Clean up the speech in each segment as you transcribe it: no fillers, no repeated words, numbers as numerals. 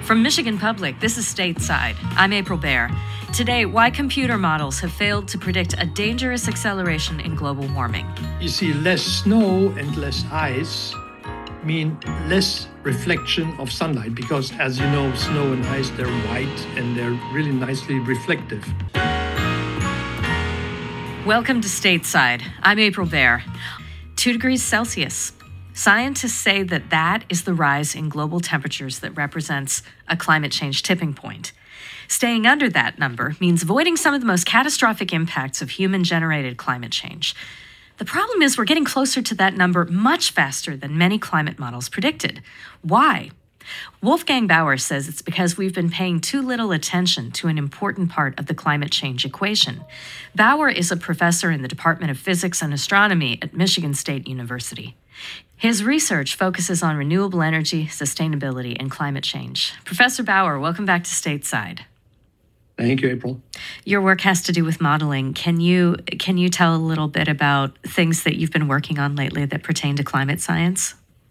From Michigan Public, this is Stateside. I'm April Baer. Today, why computer models have failed to predict a dangerous acceleration in global warming. You see, less snow and less ice mean less reflection of sunlight because, as you know, snow and ice, they're white and they're really nicely reflective. Welcome to Stateside. I'm April Baer. 2 degrees Celsius. Scientists say that is the rise in global temperatures that represents a climate change tipping point. Staying under that number means avoiding some of the most catastrophic impacts of human-generated climate change. The problem is we're getting closer to that number much faster than many climate models predicted. Why? Wolfgang Bauer says it's because we've been paying too little attention to an important part of the climate change equation. Bauer is a professor in the Department of Physics and Astronomy at Michigan State University. His research focuses on renewable energy, sustainability, and climate change. Professor Bauer, welcome back to Stateside. Thank you, April. Your work has to do with modeling. Can you tell a little bit about things that you've been working on lately that pertain to climate science?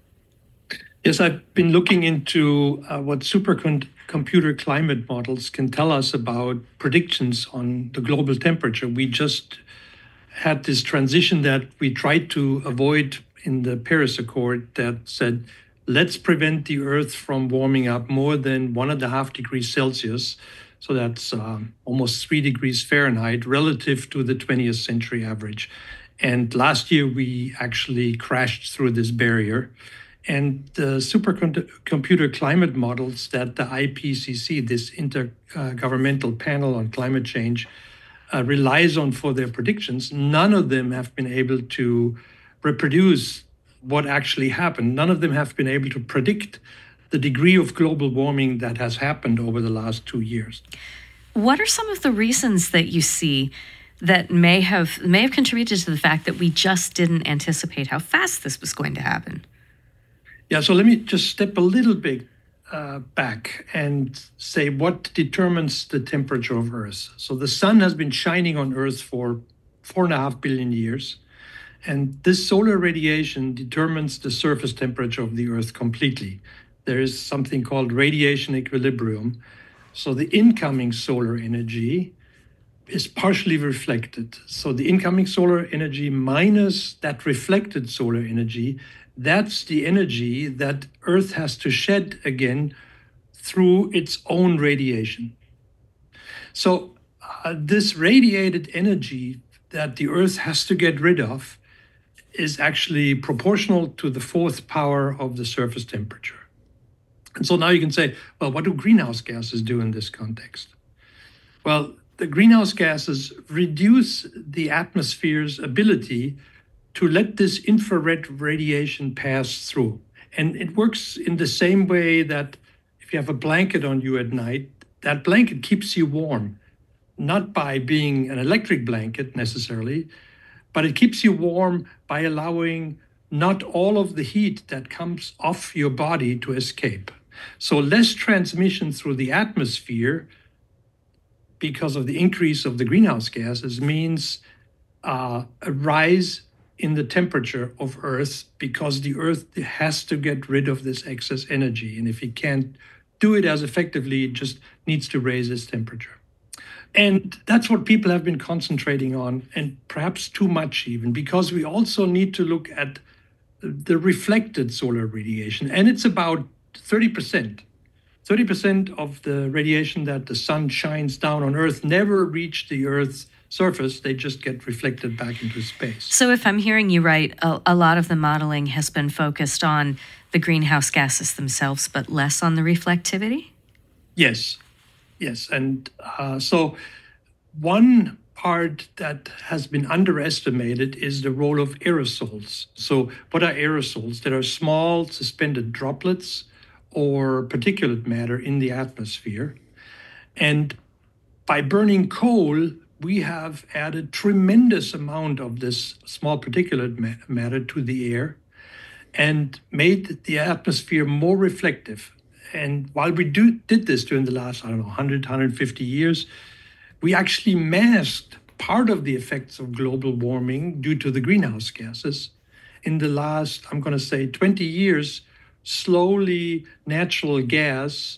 Yes, I've been looking into what supercomputer climate models can tell us about predictions on the global temperature. We just had this transition that we tried to avoid in the Paris Accord that said, let's prevent the Earth from warming up more than 1.5 degrees Celsius. So that's almost 3 degrees Fahrenheit relative to the 20th century average. And last year, we actually crashed through this barrier. And the supercomputer climate models that the IPCC, this intergovernmental panel on climate change, relies on for their predictions, none of them have been able to reproduce what actually happened. None of them have been able to predict the degree of global warming that has happened over the last 2 years. What are some of the reasons that you see that may have contributed to the fact that we just didn't anticipate how fast this was going to happen? Yeah, so let me just step a little bit back and say what determines the temperature of Earth. So the sun has been shining on Earth for 4.5 billion years. And this solar radiation determines the surface temperature of the Earth completely. There is something called radiation equilibrium. So the incoming solar energy is partially reflected. So the incoming solar energy minus that reflected solar energy, that's the energy that Earth has to shed again through its own radiation. So this radiated energy that the Earth has to get rid of is actually proportional to the 4th power of the surface temperature. And so now you can say, well, what do greenhouse gases do in this context? Well, the greenhouse gases reduce the atmosphere's ability to let this infrared radiation pass through. And it works in the same way that if you have a blanket on you at night, that blanket keeps you warm, not by being an electric blanket necessarily, but it keeps you warm by allowing not all of the heat that comes off your body to escape. So less transmission through the atmosphere because of the increase of the greenhouse gases means a rise in the temperature of Earth because the Earth has to get rid of this excess energy. And if it can't do it as effectively, it just needs to raise its temperature. And that's what people have been concentrating on, and perhaps too much even, because we also need to look at the reflected solar radiation. And it's about 30%. 30% of the radiation that the sun shines down on Earth never reach the Earth's surface. They just get reflected back into space. So if I'm hearing you right, a lot of the modeling has been focused on the greenhouse gases themselves, but less on the reflectivity? Yes. And so one part that has been underestimated is the role of aerosols. So what are aerosols? That are small suspended droplets or particulate matter in the atmosphere. And by burning coal, we have added tremendous amount of this small particulate matter to the air and made the atmosphere more reflective. And while we did this during the last, 100, 150 years, we actually masked part of the effects of global warming due to the greenhouse gases. In the last, 20 years, slowly natural gas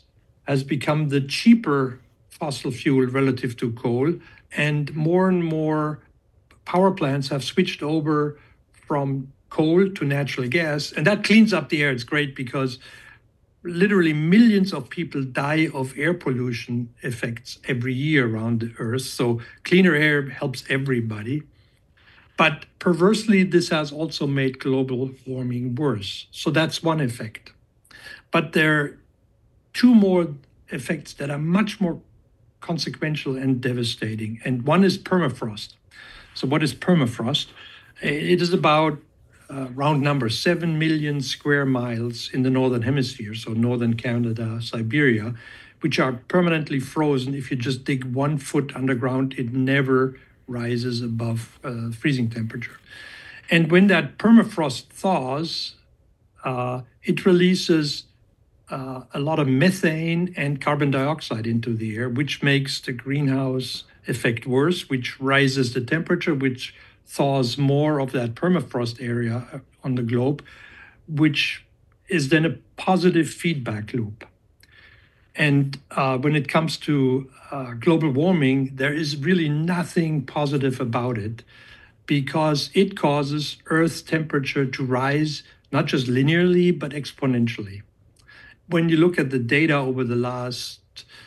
has become the cheaper fossil fuel relative to coal, and more power plants have switched over from coal to natural gas, and that cleans up the air. It's great because literally millions of people die of air pollution effects every year around the Earth. So cleaner air helps everybody. But perversely, this has also made global warming worse. So that's one effect. But there are two more effects that are much more consequential and devastating. And one is permafrost. So what is permafrost? It is about round number 7 million square miles in the northern hemisphere, so northern Canada, Siberia, which are permanently frozen. If you just dig 1 foot underground, it never rises above freezing temperature. And when that permafrost thaws, it releases a lot of methane and carbon dioxide into the air, which makes the greenhouse effect worse, which rises the temperature, which thaws more of that permafrost area on the globe, which is then a positive feedback loop. And when it comes to global warming, there is really nothing positive about it because it causes Earth's temperature to rise, not just linearly, but exponentially. When you look at the data over the last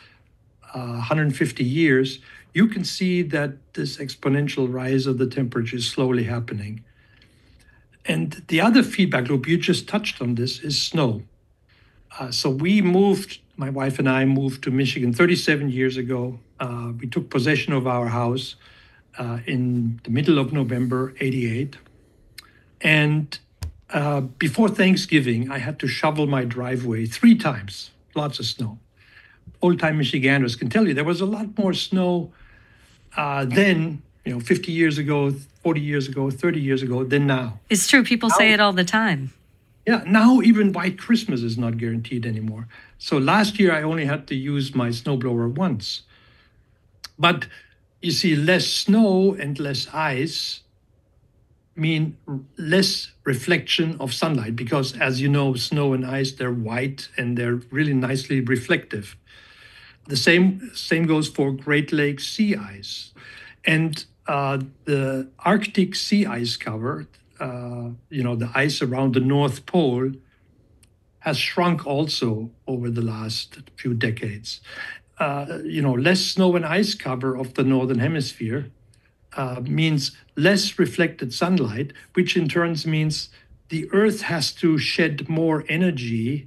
150 years, you can see that this exponential rise of the temperature is slowly happening. And the other feedback loop, you just touched on this, is snow. So my wife and I moved to Michigan 37 years ago. We took possession of our house in the middle of November, 88. And before Thanksgiving, I had to shovel my driveway 3 times, lots of snow. Old-time Michiganders can tell you there was a lot more snow then, 50 years ago, 40 years ago, 30 years ago, than now. It's true. People say it all the time. Yeah, now even White Christmas is not guaranteed anymore. So last year, I only had to use my snowblower once. But you see, less snow and less ice mean less reflection of sunlight because, as you know, snow and ice, they're white and they're really nicely reflective. The same goes for Great Lakes sea ice. And the Arctic sea ice cover, the ice around the North Pole, has shrunk also over the last few decades. Less snow and ice cover of the Northern Hemisphere means less reflected sunlight, which in turn means the Earth has to shed more energy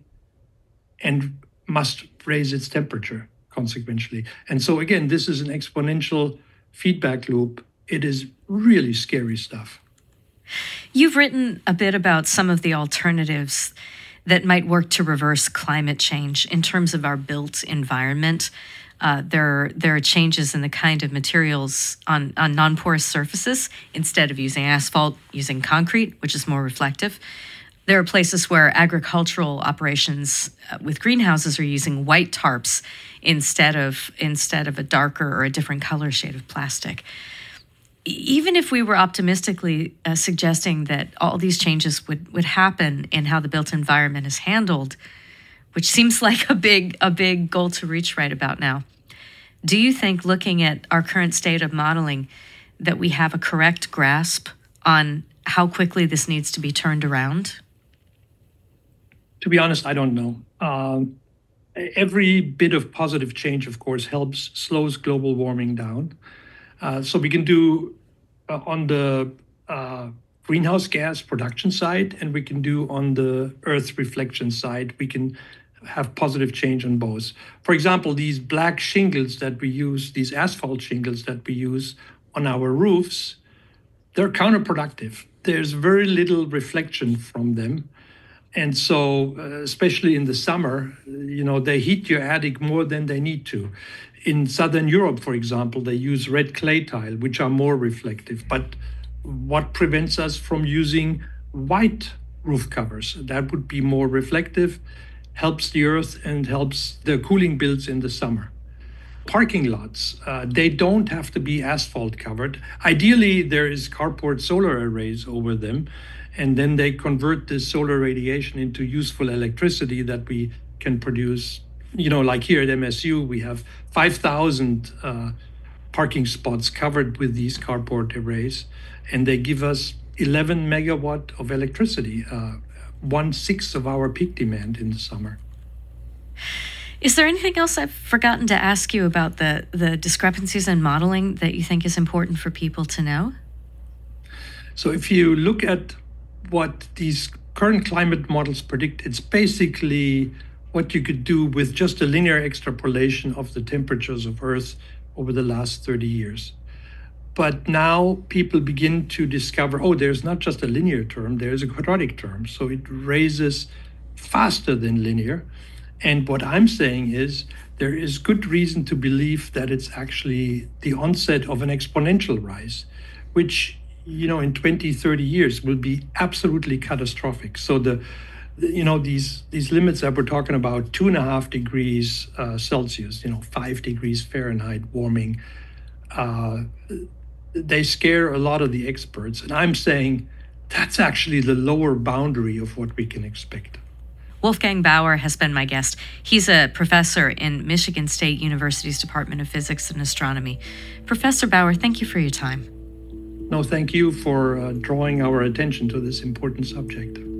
and must raise its temperature consequentially. And so again, this is an exponential feedback loop. It is really scary stuff. You've written a bit about some of the alternatives that might work to reverse climate change in terms of our built environment. There are changes in the kind of materials on non-porous surfaces. Instead of using asphalt, using concrete, which is more reflective. There are places where agricultural operations with greenhouses are using white tarps instead of a darker or a different color shade of plastic. Even if we were optimistically suggesting that all these changes would happen in how the built environment is handled, which seems like a big goal to reach right about now, do you think, looking at our current state of modeling, that we have a correct grasp on how quickly this needs to be turned around? To be honest, I don't know. Every bit of positive change, of course, slows global warming down. So we can do on the greenhouse gas production side, and we can do on the Earth reflection side. We can have positive change on both. For example, these black shingles that we use, these asphalt shingles that we use on our roofs, they're counterproductive. There's very little reflection from them. And so, especially in the summer, they heat your attic more than they need to. In Southern Europe, for example, they use red clay tile, which are more reflective. But what prevents us from using white roof covers? That would be more reflective, helps the earth, and helps the cooling bills in the summer. Parking lots, they don't have to be asphalt covered. Ideally, there is carport solar arrays over them, and then they convert this solar radiation into useful electricity that we can produce like here at MSU, we have 5,000 parking spots covered with these carport arrays, and they give us 11 megawatt of electricity, 1/6 of our peak demand in the summer. Is there anything else I've forgotten to ask you about the discrepancies in modeling that you think is important for people to know? So if you look at what these current climate models predict, it's basically what you could do with just a linear extrapolation of the temperatures of Earth over the last 30 years. But now people begin to discover, oh, there's not just a linear term, there's a quadratic term. So it raises faster than linear. And what I'm saying is there is good reason to believe that it's actually the onset of an exponential rise, which, in 20, 30 years will be absolutely catastrophic. So these limits that we're talking about, 2.5 degrees Celsius, 5 degrees Fahrenheit warming, they scare a lot of the experts. And I'm saying that's actually the lower boundary of what we can expect. Wolfgang Bauer has been my guest. He's a professor in Michigan State University's Department of Physics and Astronomy. Professor Bauer, thank you for your time. No, thank you for drawing our attention to this important subject.